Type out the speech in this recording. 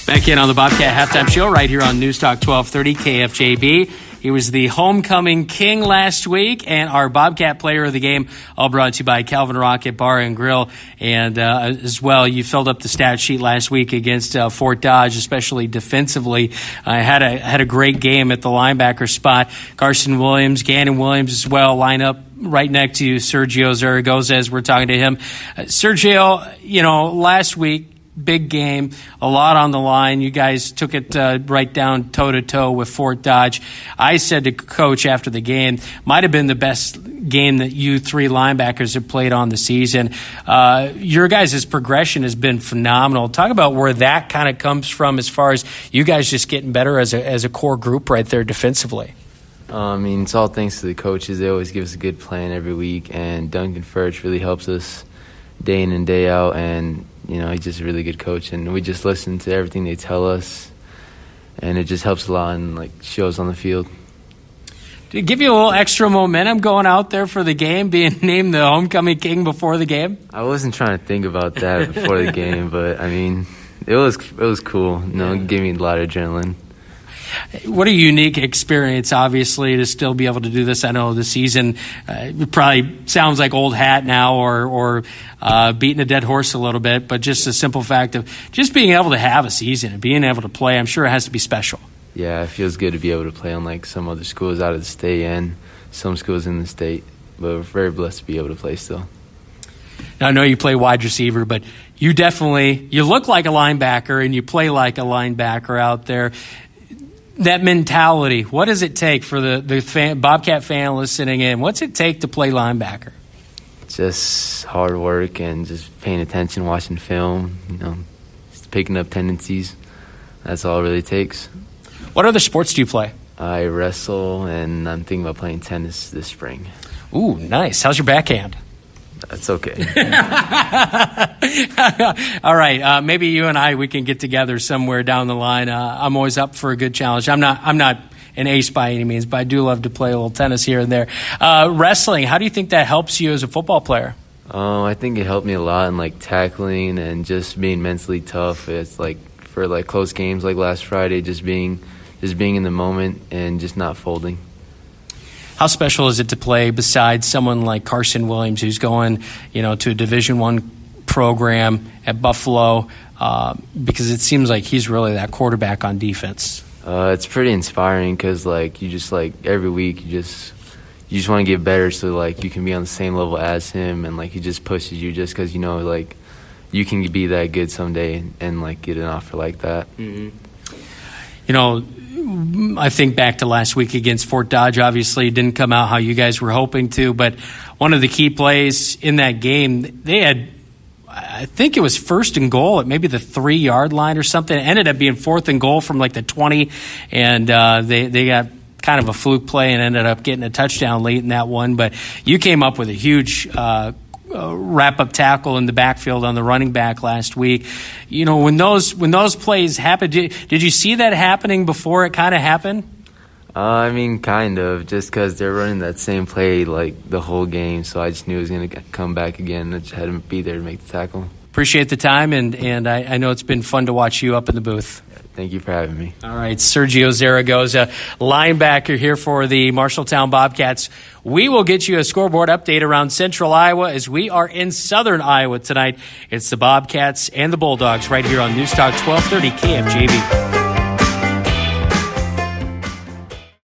Back in on the Bobcat Halftime Show right here on News Talk 1230 KFJB. He was the homecoming king last week and our Bobcat player of the game, all brought to you by Calvin Rocket Bar and Grill. And as well, you filled up the stat sheet last week against Fort Dodge, especially defensively. Had a great game at the linebacker spot. Carson Williams, Gannon Williams as well line up right next to Sergio Zaragoza as we're talking to him. Sergio, last week, big game, a lot on the line. You guys took it right down toe-to-toe with Fort Dodge. I said to Coach after the game, might have been the best game that you three linebackers have played on the season. Your guys' progression has been phenomenal. Talk about where that kind of comes from as far as you guys just getting better as a core group right there defensively. It's all thanks to the coaches. They always give us a good plan every week, and Duncan Furch really helps us day in and day out, and he's just a really good coach, and we just listen to everything they tell us, and it just helps a lot and shows on the field. Did it give you a little extra momentum going out there for the game, being named the homecoming king before the game? I wasn't trying to think about that before the game, but it was cool. It gave me a lot of adrenaline. What a unique experience, obviously, to still be able to do this. I know the season probably sounds like old hat now or beating a dead horse a little bit, but just the simple fact of just being able to have a season and being able to play, I'm sure it has to be special. Yeah, it feels good to be able to play on some other schools out of the state and some schools in the state, but we're very blessed to be able to play still. Now, I know you play wide receiver, but you look like a linebacker and you play like a linebacker out there. That mentality, what does it take for the Bobcat fan listening in? What's it take to play linebacker? Just hard work and just paying attention, watching film, just picking up tendencies. That's all it really takes. What other sports do you play? I wrestle, and I'm thinking about playing tennis this spring. Ooh, nice. How's your backhand? That's okay. All right. Maybe you and we can get together somewhere down the line. I'm always up for a good challenge. I'm not an ace by any means, but I do love to play a little tennis here and there. Wrestling, how do you think that helps you as a football player? I think it helped me a lot in tackling and just being mentally tough. It's for close games like last Friday, just being in the moment and just not folding. How special is it to play beside someone like Carson Williams, who's going, to a Division I program at Buffalo, because it seems like he's really that quarterback on defense? It's pretty inspiring because, you just every week you just want to get better, so you can be on the same level as him, and he just pushes you just because you can be that good someday and get an offer like that. Mm-hmm. I think back to last week against Fort Dodge. Obviously, it didn't come out how you guys were hoping to, but one of the key plays in that game, they had, I think it was 1st and goal at maybe the 3-yard line or something. It ended up being 4th and goal from the 20, and they got kind of a fluke play and ended up getting a touchdown late in that one. But you came up with a huge wrap-up tackle in the backfield on the running back last week. When those plays happened, did you see that happening before it kind of happened? Kind of, just because they're running that same play the whole game, so I just knew it was going to come back again. I just had to be there to make the tackle. Appreciate the time, and I know it's been fun to watch you up in the booth. Thank you for having me. All right, Sergio Zaragoza, linebacker here for the Marshalltown Bobcats. We will get you a scoreboard update around Central Iowa as we are in Southern Iowa tonight. It's the Bobcats and the Bulldogs right here on News Talk 1230 KFJB.